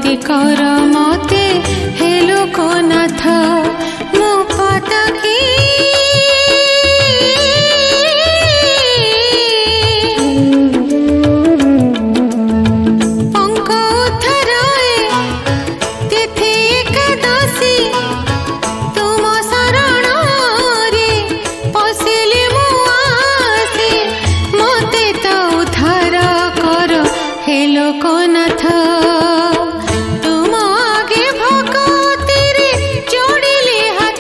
पुण्यवती कर मते हे लोकनाथ मो पातकी लोकनाथ तुम आगे भगती रे जोड़िले हाथ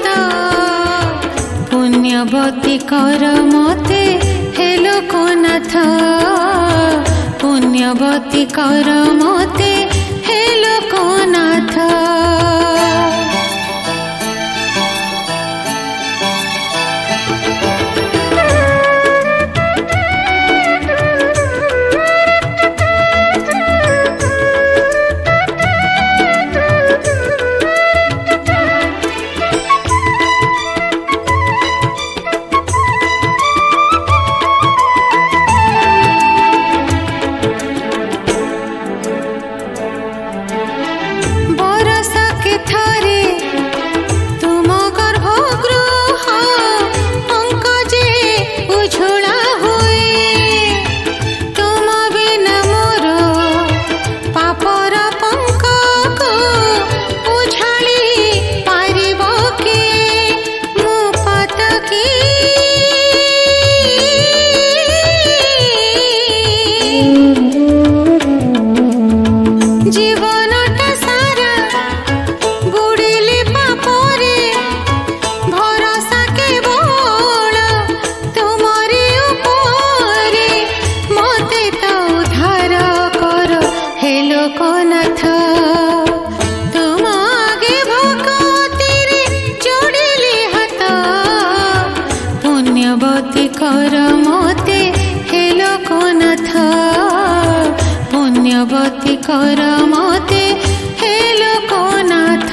पुण्यवती कर मते हे लोकनाथ पुण्यवती कर मते हे लोकनाथ लोकनाथ तुम आगे भगती रे जोड़िले हाथ पुण्यवती कर मते हे लोकनाथ पुण्यवती कर मते हे लोकनाथ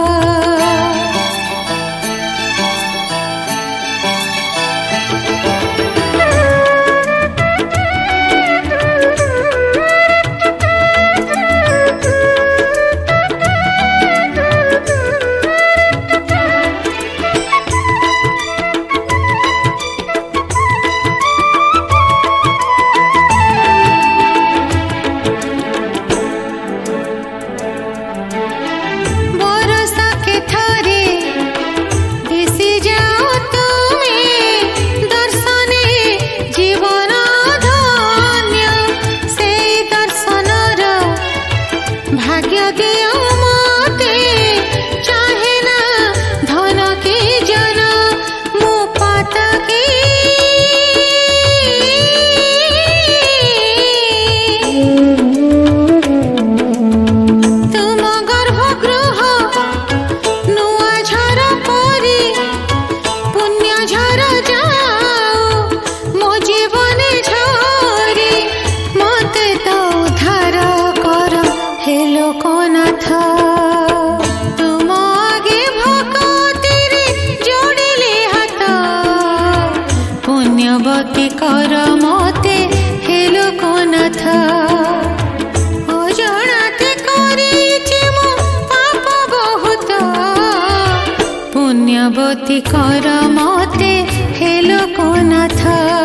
लोकनाथ तुम आगे भगती रे जोड़िले हाथ पुण्यवती कर मते हे लोकनाथ अजणाते करिछि मो पाप बहुत पुण्यवती कर मते हे लोकनाथ।